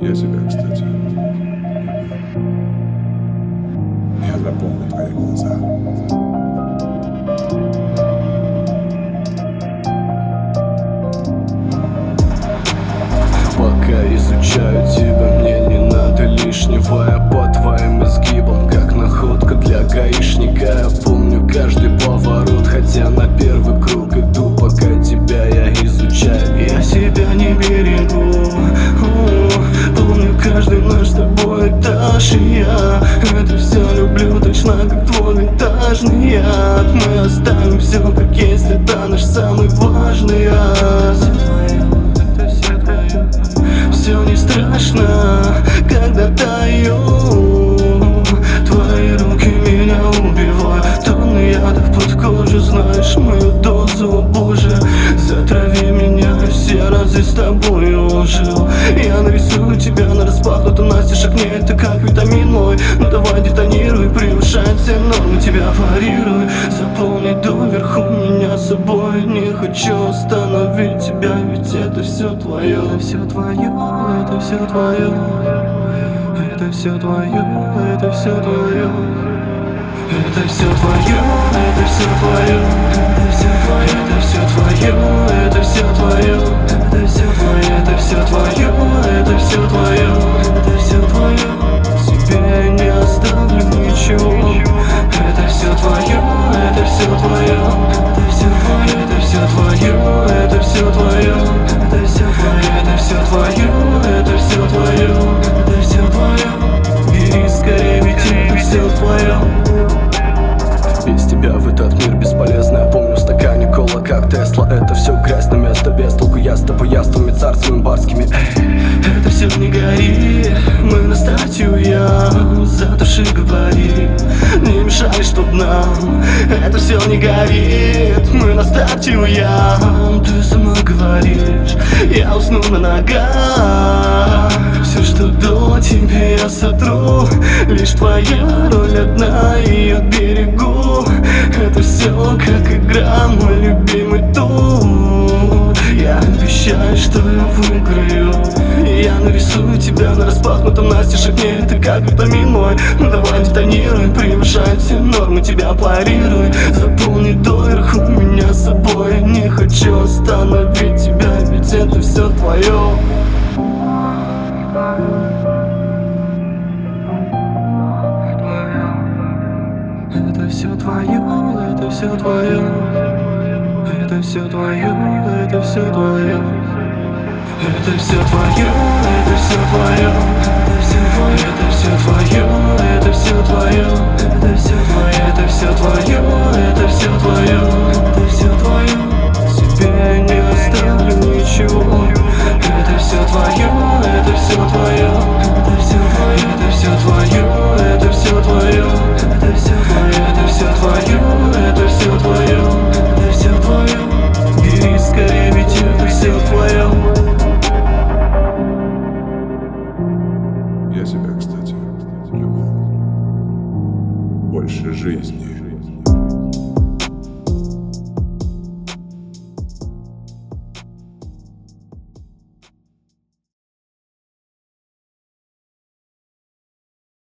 Я тебя, кстати, любил. Я запомню твои глаза. Пока изучаю тебя, мне не надо лишнего. Я по твоим изгибам, как находка для гаишника. Я помню каждый поворот, хотя на первый круг иду. Пока тебя я изучаю, я себя не берегу. Помню каждый наш с тобой этаж, и я это все люблю точно как твой винтажный яд. Мы оставим все как есть, это наш самый важный раз. Все не страшно, когда таю. Твои руки меня убивают, тонны ядов под кожу. Знаешь мою дозу, о боже, затрави меня, все разы с тобой ожил. Я нарисую тебя на распахнутом настежь окне, это как витамин мой. Ну давай детонируй, превышает все нормы, тебя парируй. Заполни доверху меня собой, не хочу остановить тебя, ведь это все твое. Это все твое, это все твое. Это все твое, это все твое. Это все твое, это все твое. Это все твое, это все твое. Это все твое, это все твое. Это все твое, это все твое. Себе не оставлю ничего. Это все твое, это все твое. Это все твое, это все твое. Это все твое, это все твое. Это все твое, это все твое. Это все твое. Бери скорее, ведь это все твое. Без тебя в этот мир бесполезно. Я помню в стакане кола, как Тесла. Это все грязь на место без толку. Я с тобой яствами царствами барскими. Это все не горит, мы на старте, я затуши говори. Не мешай, чтоб нам это все не горит. Мы на старте, я, ты сама говоришь, я усну на ногах. Все, что до тебе я сотру, лишь твоя роль одна, ее берегу. Это все как игра, мой любимый тур. Я обещаю, что я выиграю. Я нарисую тебя на распахнутом настежь окне, это как витамин мой. Ну давай детонируй, превышает все нормы, тебя парируй. Заполни доверху меня собой, не хочу остановить тебя, ведь это все твое. Это все твое, это все твое. Это все твое, это все твое. Это все твое, это все твое. Это все твое, это все твое. Это все твое, это все твое. Это все твое, это все твое. Себе не оставлю ничего. Это все твое, это все твое. Это все твое, это все твое. Это все твое, это все твое. Это все твое, это все твое. Это все твое. Бери скорее, ведь это все твое. Я тебя, кстати, любил. Больше жизни.